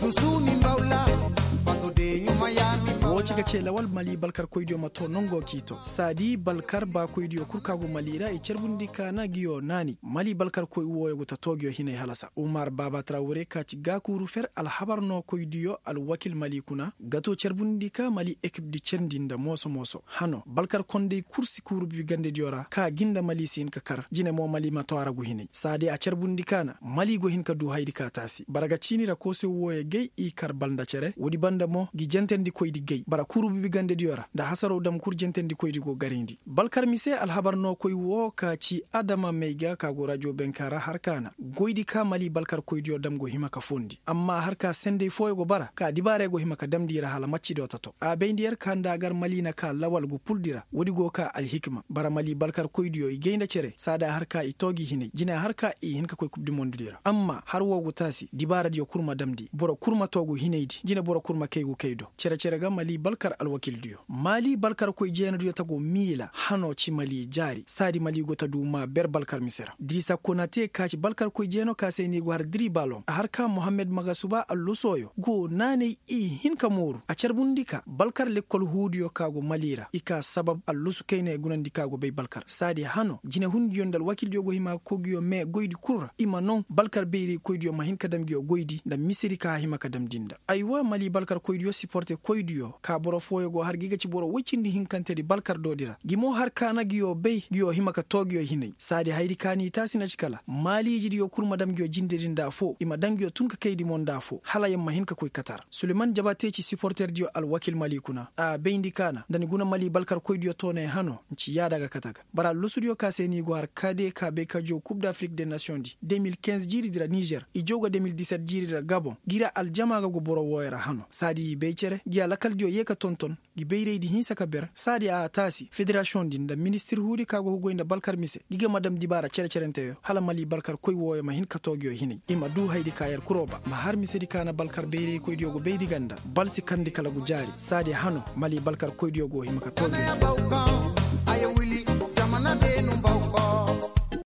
Woci ga ce lawal mali balkar koydiyo mato nongo kito sadi balkar ba koydiyo kurkago malira e cerbundi kana giyo nani mali balkar koy woyo guta togyo hine halasa Umar Baba Traore ka ci gakuru fer al habarno koydiyo al wakil mali kuna gato cerbundi ka mali ekip di cendinda moso hano balkar konde kursi kuru bi gande diora ka ginda mali sin ka kar jine mo mali matwara go hine sadi a cerbundi kana mali go hin ka du haydi ka tasi baraga cinira ko se woye gey i kar balda cere wodi banda mo gi jentendi koydi gey bara kurubi bigande diora da hasaro dam kurjentendi koydi go garindi balkar mise alhabarno koy wo ka ci adama meiga ka go radio benkara harkana goydi ka mali balkar koydi dam go hima ka fondi amma harka sende foyo go bara ka dibare go hima ka damdira hala macci do tato a beyndiyar ka ndagar malina ka lawal go puldira wodi go ka alhikma bara mali balkar koydi yo geyna cere sada harka i togi hine jina harka i hinka koy kubdi mondudira amma har wo go tasi dibara dio kurma damdi boro kurma togo hineydi jina boro kurma kaygo kaydo cere ga mali balkar alwakil diyo mali balkar koy jena diyo tago mila hano ci mali jari sadi mali gota duma ber balkar misera Drissa Konate kaci balkar koy jeno ka seni go har diri balon a harka Mohamed Magasuba allusoyo go nane i hinka moru a cerbundika balkar lekkol hudiyo kago malira ika sabab allusu kayne gunandi kago bey balkar sadi hano jine hundiyo dal wakil diyo go hima kogiyo me goydi kurra ima non balkar beyri koydiyo ma hinka damgiyo goydi da misiri ka hima ka damdinda aywa mali balkar koydiyo supporte koydiyo ka boro foyo go har giga ci boro wicindi hinkantedi balkar dodira gimo har kana giyo bey giyo himaka togiyo hinay sadi haydi kani tasina cikala mali jidiyo kurma dam giyo jindirinda fo ima dangiyo tunka kaydi monda fo hala yamma hinka koy katar Suleiman Jabate ci supporter dio al wakil mali kuna a beyndi kana dani guna mali balkar koydiyo tone hano ci yada ga kataga bara lusudio ka seni go har kade ka be ka jo Coupe d'Afrique des Nations di 2015 jiri dira Niger i joga 2017 jiri dira Gabon gira al jamaga go boro woyra hano sadi beycere giya lakal dio yeka tonton gi beyreydi hinsa ka ber sadi a tasi fédération dinda ministre huri kago hugoynda balkar mise giga madam dibara cerenteyo hala mali balkar koy woyo ma hin ka togyo hinay ima du haydi kayar kuroba ma har mise di kana balkar beyrey koy diogo beydi ganda balsi kandi kala gu jari sadi hano mali balkar koy diogo hima ka togyo